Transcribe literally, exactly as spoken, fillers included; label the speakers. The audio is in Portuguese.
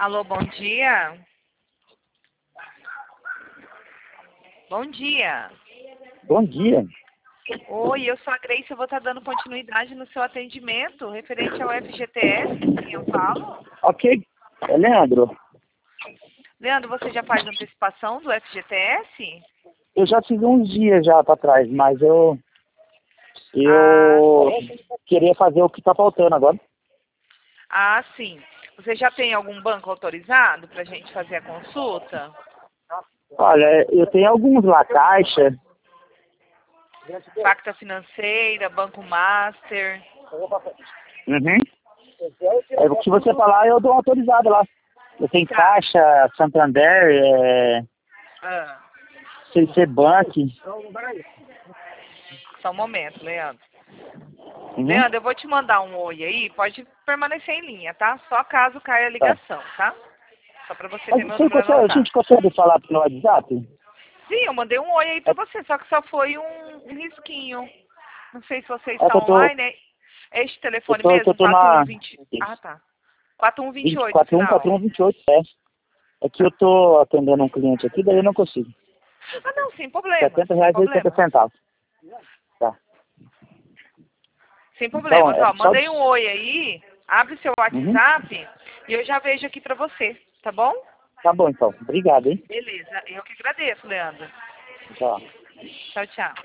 Speaker 1: Alô, bom dia. Bom dia.
Speaker 2: Bom dia.
Speaker 1: Oi, eu sou a Grace, eu vou estar dando continuidade no seu atendimento referente ao F G T S, quem eu falo.
Speaker 2: Ok. É Leandro.
Speaker 1: Leandro, você já faz antecipação do F G T S?
Speaker 2: Eu já fiz uns dias já para trás, mas eu
Speaker 1: Ah,
Speaker 2: eu queria fazer o que tá faltando agora.
Speaker 1: ah, sim. Você já tem algum banco autorizado para a gente fazer a consulta?
Speaker 2: Olha, eu tenho alguns lá, Caixa.
Speaker 1: Facta Financeira, Banco Master.
Speaker 2: Uhum. É, o que você falar, eu dou uma autorizada lá. Eu tenho
Speaker 1: Tá.
Speaker 2: Caixa, Santander, é,
Speaker 1: Ah,
Speaker 2: C C Bank.
Speaker 1: só um momento, Leandro.
Speaker 2: Uhum.
Speaker 1: Leandro, eu vou te mandar um oi aí, pode permanecer em linha, tá? Só caso caia a
Speaker 2: Tá.
Speaker 1: ligação, tá? Só pra você ter
Speaker 2: Mas
Speaker 1: meu
Speaker 2: você
Speaker 1: número
Speaker 2: consegue, a
Speaker 1: anotado.
Speaker 2: gente consegue falar pelo WhatsApp?
Speaker 1: Sim, eu mandei um oi aí
Speaker 2: É,
Speaker 1: pra você, só que só foi um, um risquinho. Não sei se você
Speaker 2: é
Speaker 1: está
Speaker 2: que eu tô,
Speaker 1: online, é este
Speaker 2: eu
Speaker 1: telefone
Speaker 2: tô, que eu
Speaker 1: mesmo,
Speaker 2: tô na
Speaker 1: quatro um vinte. Ah, tá. quatro um dois oito,
Speaker 2: vinte e quatro um,
Speaker 1: final.
Speaker 2: quatro um, vinte e oito, é. É que eu tô atendendo um cliente aqui, daí eu não consigo.
Speaker 1: Ah, não, sem problemas,
Speaker 2: setenta
Speaker 1: sem
Speaker 2: reais e oitenta
Speaker 1: problemas.
Speaker 2: centavos. Tá.
Speaker 1: Sem
Speaker 2: Então,
Speaker 1: problemas,
Speaker 2: é
Speaker 1: ó,
Speaker 2: só...
Speaker 1: mandei um oi aí, abre seu
Speaker 2: Uhum.
Speaker 1: WhatsApp e eu já vejo aqui pra você, tá bom?
Speaker 2: Tá bom, então. Obrigado, hein?
Speaker 1: Beleza, eu que agradeço, Leandro.
Speaker 2: Tchau.
Speaker 1: Tchau, tchau.